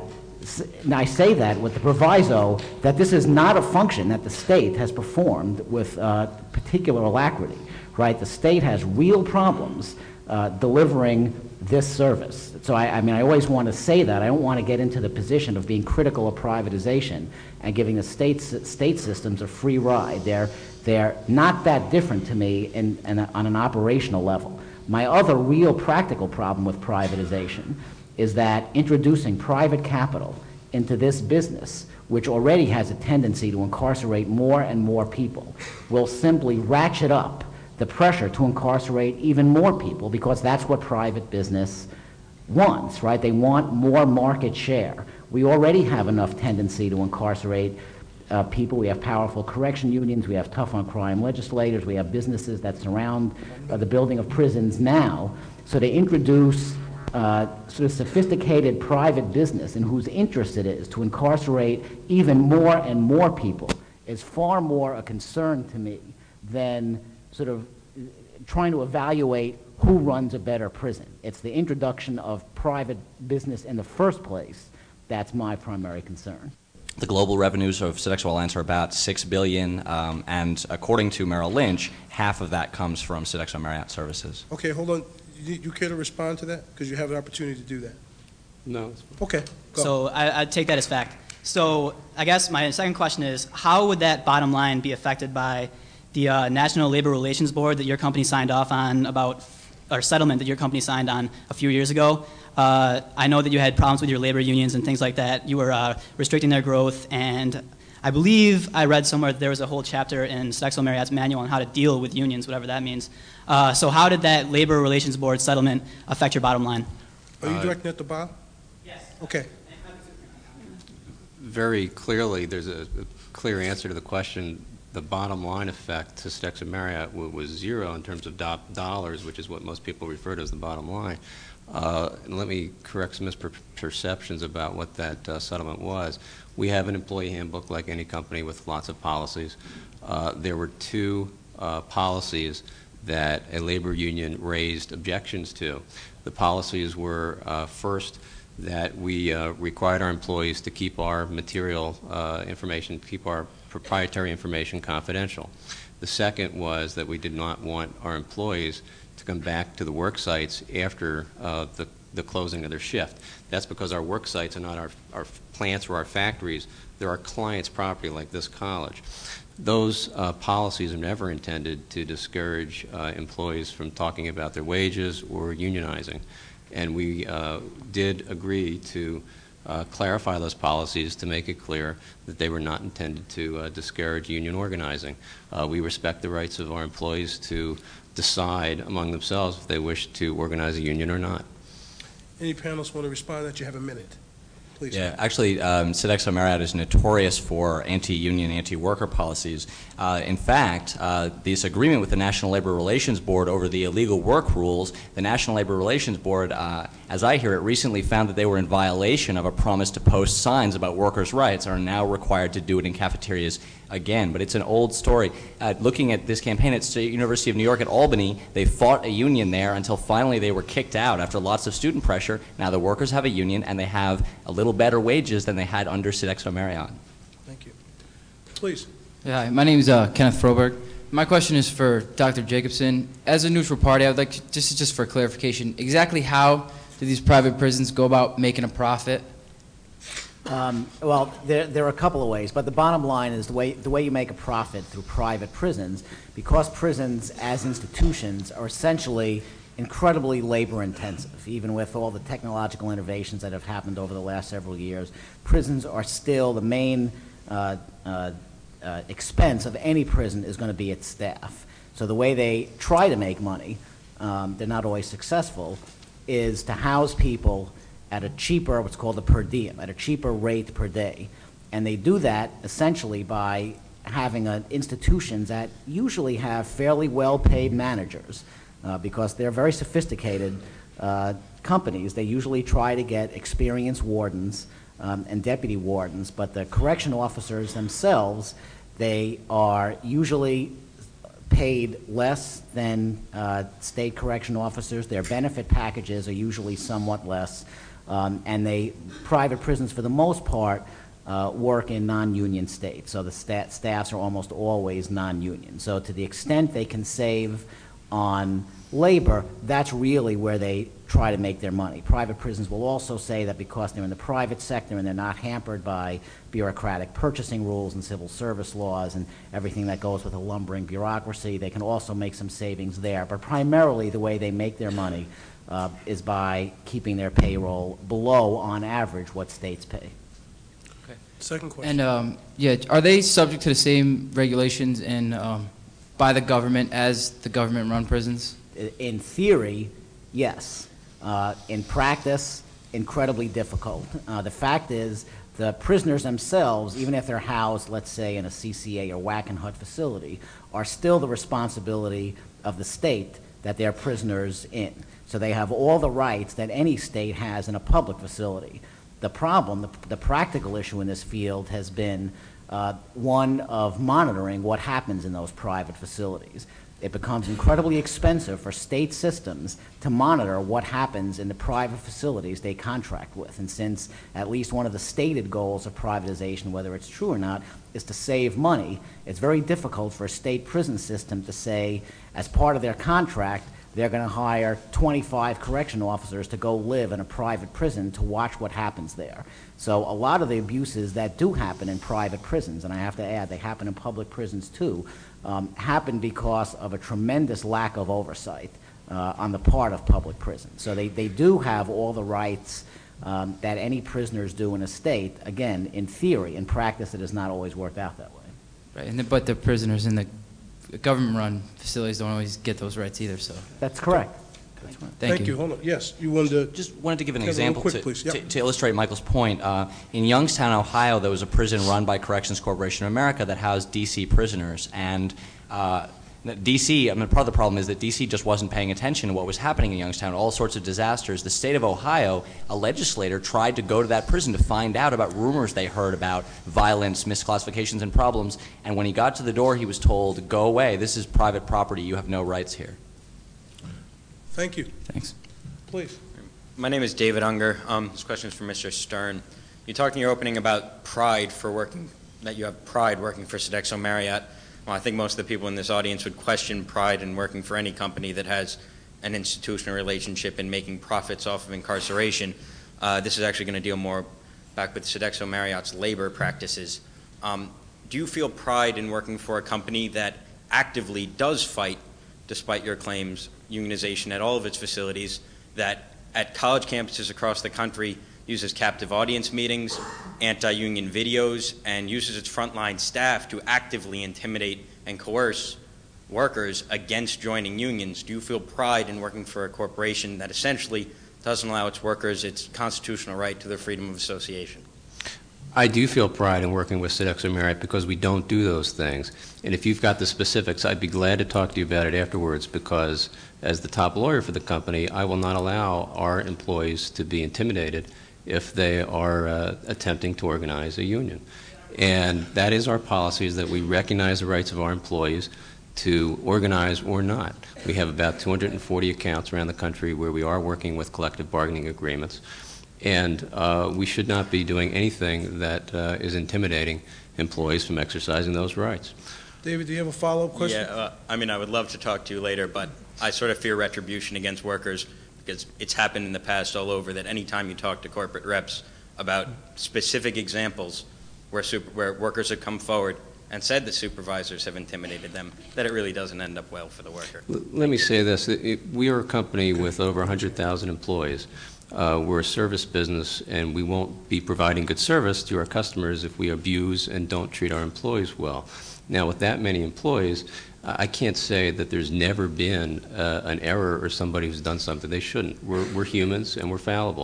with the proviso that this is not a function that the state has performed with particular alacrity, right? The state has real problems delivering this service. So I mean, I always want to say that. I don't want to get into the position of being critical of privatization and giving the state systems a free ride. They're not that different to me on an operational level. My other real practical problem with privatization is that introducing private capital into this business, which already has a tendency to incarcerate more and more people, will simply ratchet up the pressure to incarcerate even more people, because that's what private business wants, right? They want more market share. We already have enough tendency to incarcerate people. We have powerful correction unions. We have tough on crime legislators. We have businesses that surround the building of prisons now. So to introduce sort of sophisticated private business in whose interest it is to incarcerate even more and more people is far more a concern to me than sort of trying to evaluate who runs a better prison. It's the introduction of private business in the first place that's my primary concern. The global revenues of Sodexo Alliance are about $6 billion, and according to Merrill Lynch, half of that comes from Sodexo Marriott Services. Okay, hold on. You care to respond to that? Because you have an opportunity to do that. No. Okay, go. So I take that as fact. So I guess my second question is, how would that bottom line be affected by the National Labor Relations Board that your company signed off on or settlement that your company signed on a few years ago? I know that you had problems with your labor unions and things like that. You were restricting their growth, and I believe I read somewhere that there was a whole chapter in Sodexo Marriott's manual on how to deal with unions, whatever that means. So how did that Labor Relations Board settlement affect your bottom line? Are you directing at the Bob? Yes. Okay. Very clearly, there's a clear answer to the question. The bottom line effect to Sodexo Marriott was zero in terms of dollars, which is what most people refer to as the bottom line. And let me correct some misperceptions about what that settlement was. We have an employee handbook like any company with lots of policies. There were two policies that a labor union raised objections to. The policies were first, that we required our employees to keep our material information, keep our proprietary information confidential. The second was that we did not want our employees to come back to the work sites after the closing of their shift. That's because our work sites are not our plants or our factories. They're our clients' property, like this college. Those policies are never intended to discourage employees from talking about their wages or unionizing. And we did agree to clarify those policies to make it clear that they were not intended to discourage union organizing. We respect the rights of our employees to decide among themselves if they wish to organize a union or not. Any panelists want to respond? That you have a minute. Please. Yeah, actually, Sodexo Marriott is notorious for anti-union, anti-worker policies. In fact, this agreement with the National Labor Relations Board over the illegal work rules, the National Labor Relations Board, as I hear it, recently found that they were in violation of a promise to post signs about workers' rights, are now required to do it in cafeterias again. But it's an old story. Looking at this campaign at State University of New York at Albany, they fought a union there until finally they were kicked out after lots of student pressure. Now the workers have a union, and they have a little better wages than they had under Sodexo Marriott. Thank you. Please. Yeah, my name is Kenneth Froberg. My question is for Dr. Jacobson. As a neutral party, I would like to, just for clarification, exactly how do these private prisons go about making a profit? Well, there are a couple of ways, but the bottom line is the way you make a profit through private prisons, because prisons as institutions are essentially incredibly labor intensive. Even with all the technological innovations that have happened over the last several years, prisons are still the main expense of any prison is going to be its staff. So the way they try to make money, they're not always successful, is to house people at a cheaper, what's called a per diem, at a cheaper rate per day. And they do that essentially by having institutions that usually have fairly well-paid managers because they're very sophisticated companies. They usually try to get experienced wardens and deputy wardens, but the correctional officers themselves, they are usually paid less than state correctional officers. Their benefit packages are usually somewhat less, and private prisons for the most part work in non-union states, so the staffs are almost always non-union. So to the extent they can save on labor, that's really where they try to make their money. Private prisons will also say that because they're in the private sector and they're not hampered by bureaucratic purchasing rules and civil service laws and everything that goes with a lumbering bureaucracy, they can also make some savings there. But primarily the way they make their money is by keeping their payroll below, on average, what states pay. Second question. And yeah, are they subject to the same regulations by the government as the government-run prisons? In theory, yes. In practice, incredibly difficult. The fact is, the prisoners themselves, even if they're housed, let's say, in a CCA or Wackenhut facility, are still the responsibility of the state that they're prisoners in. So they have all the rights that any state has in a public facility. The problem, the practical issue in this field has been one of monitoring what happens in those private facilities. It becomes incredibly expensive for state systems to monitor what happens in the private facilities they contract with. And since at least one of the stated goals of privatization, whether it's true or not, is to save money, it's very difficult for a state prison system to say, as part of their contract, they're going to hire 25 correctional officers to go live in a private prison to watch what happens there. So a lot of the abuses that do happen in private prisons, and I have to add, they happen in public prisons too, happen because of a tremendous lack of oversight on the part of public prisons. So they do have all the rights that any prisoners do in a state. Again, in theory, in practice, it has not always worked out that way. Right, but the prisoners in the government-run facilities don't always get those rights either, so. That's correct. Thank you. Hold on. Yes, you wanted to... Just wanted to give an Kevin, example real quick, please. Yep. to illustrate Michael's point. In Youngstown, Ohio, there was a prison run by Corrections Corporation of America that housed D.C. prisoners. And D.C., I mean, part of the problem is that D.C. just wasn't paying attention to what was happening in Youngstown, all sorts of disasters. The state of Ohio, a legislator, tried to go to that prison to find out about rumors they heard about violence, misclassifications, and problems. And when he got to the door, he was told, go away. This is private property. You have no rights here. Thank you. Thanks. Please. My name is David Unger. This question is for Mr. Stern. You talked in your opening about pride for working, that you have pride working for Sodexo Marriott. Well, I think most of the people in this audience would question pride in working for any company that has an institutional relationship in making profits off of incarceration. This is actually going to deal more back with Sodexo Marriott's labor practices. Do you feel pride in working for a company that actively does fight, despite your claims, unionization at all of its facilities, that at college campuses across the country uses captive audience meetings, anti-union videos, and uses its frontline staff to actively intimidate and coerce workers against joining unions? Do you feel pride in working for a corporation that essentially doesn't allow its workers its constitutional right to their freedom of association? I do feel pride in working with Sodexo Marriott because we don't do those things. And if you've got the specifics, I'd be glad to talk to you about it afterwards, because as the top lawyer for the company, I will not allow our employees to be intimidated if they are attempting to organize a union. And that is our policy, is that we recognize the rights of our employees to organize or not. We have about 240 accounts around the country where we are working with collective bargaining agreements. And we should not be doing anything that is intimidating employees from exercising those rights. David, do you have a follow-up question? Yeah, I mean, I would love to talk to you later, but I sort of fear retribution against workers, because it's happened in the past all over that any time you talk to corporate reps about specific examples where workers have come forward and said that supervisors have intimidated them, that it really doesn't end up well for the worker. Let me say this. We are a company with over 100,000 employees. We're a service business, and we won't be providing good service to our customers if we abuse and don't treat our employees well. Now, with that many employees, I can't say that there's never been an error or somebody who's done something they shouldn't. We're humans and we're fallible.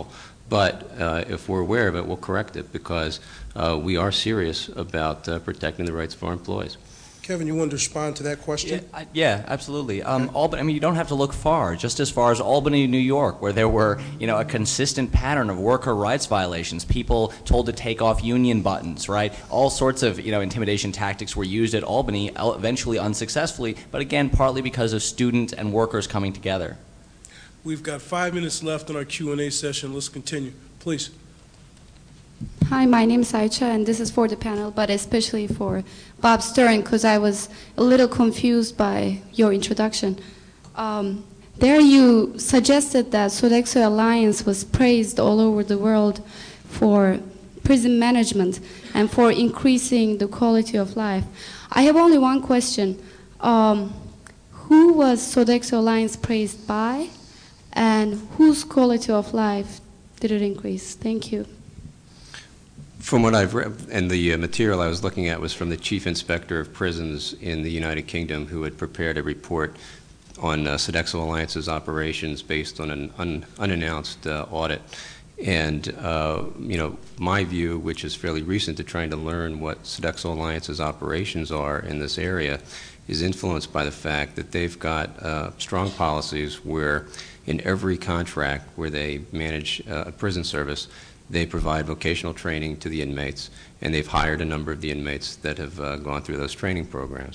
But if we're aware of it, we'll correct it because we are serious about protecting the rights of our employees. Kevin, you want to respond to that question? Yeah, absolutely. Albany, I mean, you don't have to look far, just as far as Albany, New York, where there were, a consistent pattern of worker rights violations, people told to take off union buttons, right? All sorts of, intimidation tactics were used at Albany, eventually unsuccessfully, but again, partly because of students and workers coming together. We've got 5 minutes left in our Q&A session. Let's continue. Please. Hi, my name is Aicha, and this is for the panel, but especially for Bob Stern, because I was a little confused by your introduction. There you suggested that Sodexo Alliance was praised all over the world for prison management and for increasing the quality of life. I have only one question. Who was Sodexo Alliance praised by, and whose quality of life did it increase? Thank you. From what I've read, and the material I was looking at was from the Chief Inspector of Prisons in the United Kingdom, who had prepared a report on Sodexo Alliance's operations based on an unannounced audit. And, my view, which is fairly recent to trying to learn what Sodexo Alliance's operations are in this area, is influenced by the fact that they've got strong policies where in every contract where they manage a prison service, they provide vocational training to the inmates, and they've hired a number of the inmates that have gone through those training programs.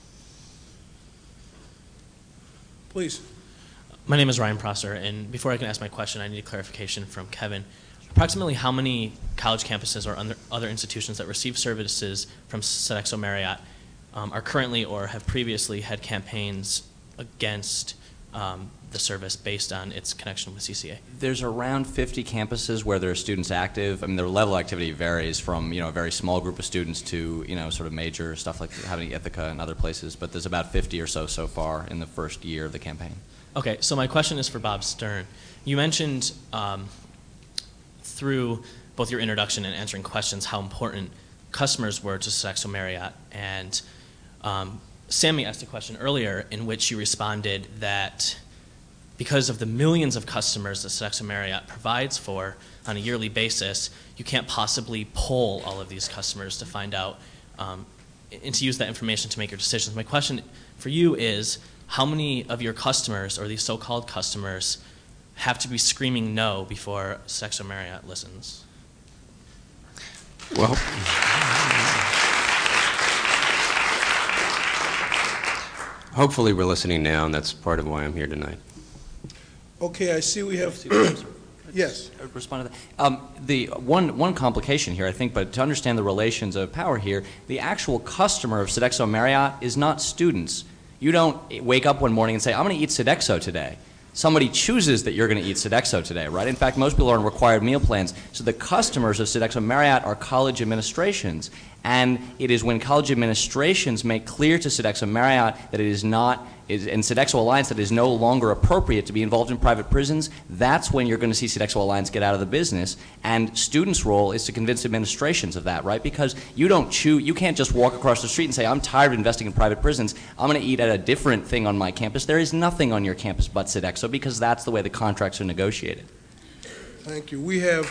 Please. My name is Ryan Prosser, and before I can ask my question, I need a clarification from Kevin. Approximately how many college campuses or other institutions that receive services from Sodexo Marriott are currently or have previously had campaigns against the service based on its connection with CCA? There's around 50 campuses where there are students active. I mean, their level of activity varies from, a very small group of students to, sort of major stuff like having Ithaca and other places, but there's about 50 or so far in the first year of the campaign. Okay, so my question is for Bob Stern. You mentioned through both your introduction and answering questions how important customers were to Sodexo Marriott, and Sammy asked a question earlier in which you responded that because of the millions of customers that Sodexo Marriott provides for on a yearly basis, you can't possibly poll all of these customers to find out and to use that information to make your decisions. My question for you is, how many of your customers, or these so-called customers, have to be screaming no before Sodexo Marriott listens? Well, hopefully we're listening now, and that's part of why I'm here tonight. Okay, I see we have... Yes. Respond to that. The one complication here, I think, but to understand the relations of power here, the actual customer of Sodexo Marriott is not students. You don't wake up one morning and say, I'm going to eat Sodexo today. Somebody chooses that you're going to eat Sodexo today, right? In fact, most people are on required meal plans. So the customers of Sodexo Marriott are college administrations. And it is when college administrations make clear to Sodexo Marriott that it is not, and Sodexo Alliance, that it is no longer appropriate to be involved in private prisons, that's when you're going to see Sodexo Alliance get out of the business. And students' role is to convince administrations of that, right? Because you can't just walk across the street and say, I'm tired of investing in private prisons, I'm going to eat at a different thing on my campus. There is nothing on your campus but Sodexo, because that's the way the contracts are negotiated. Thank you. We have...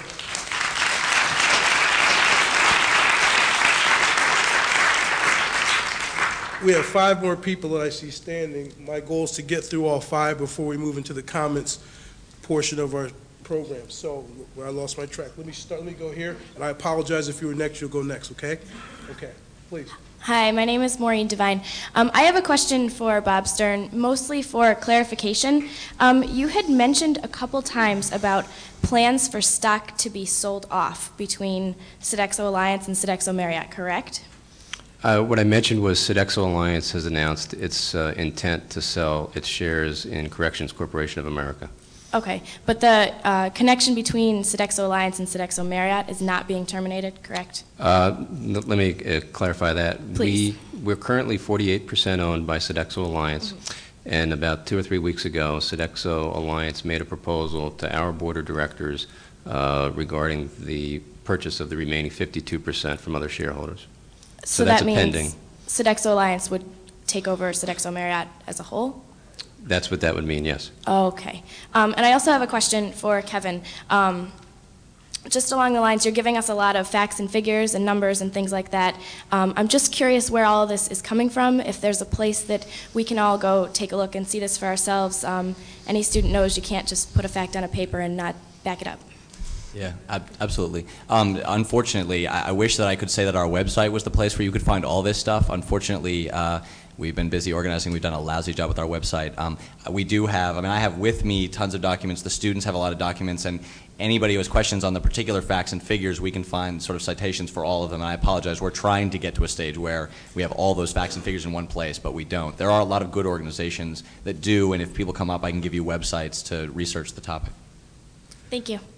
We have 5 more people that I see standing. My goal is to get through all 5 before we move into the comments portion of our program. So I lost my track. Let me go here, and I apologize if you were next, you'll go next, okay? Okay, please. Hi, my name is Maureen Devine. I have a question for Bob Stern, mostly for clarification. You had mentioned a couple times about plans for stock to be sold off between Sodexo Alliance and Sodexo Marriott, correct? What I mentioned was Sodexo Alliance has announced its intent to sell its shares in Corrections Corporation of America. Okay, but the connection between Sodexo Alliance and Sodexo Marriott is not being terminated, correct? Let me clarify that. Please. We're currently 48% owned by Sodexo Alliance, and about 2 or 3 weeks ago, Sodexo Alliance made a proposal to our board of directors regarding the purchase of the remaining 52% from other shareholders. So that means Sodexo Alliance would take over Sodexo Marriott as a whole? That's what that would mean, yes. Okay. And I also have a question for Kevin. just along the lines, you're giving us a lot of facts and figures and numbers and things like that. I'm just curious where all of this is coming from, if there's a place that we can all go take a look and see this for ourselves. Any student knows you can't just put a fact on a paper and not back it up. Yeah, absolutely. Unfortunately, I wish that I could say that our website was the place where you could find all this stuff. Unfortunately, we've been busy organizing. We've done a lousy job with our website. We do have, I have with me tons of documents. The students have a lot of documents, and anybody who has questions on the particular facts and figures, we can find sort of citations for all of them. And I apologize, we're trying to get to a stage where we have all those facts and figures in one place, but we don't. There are a lot of good organizations that do, and if people come up, I can give you websites to research the topic. Thank you.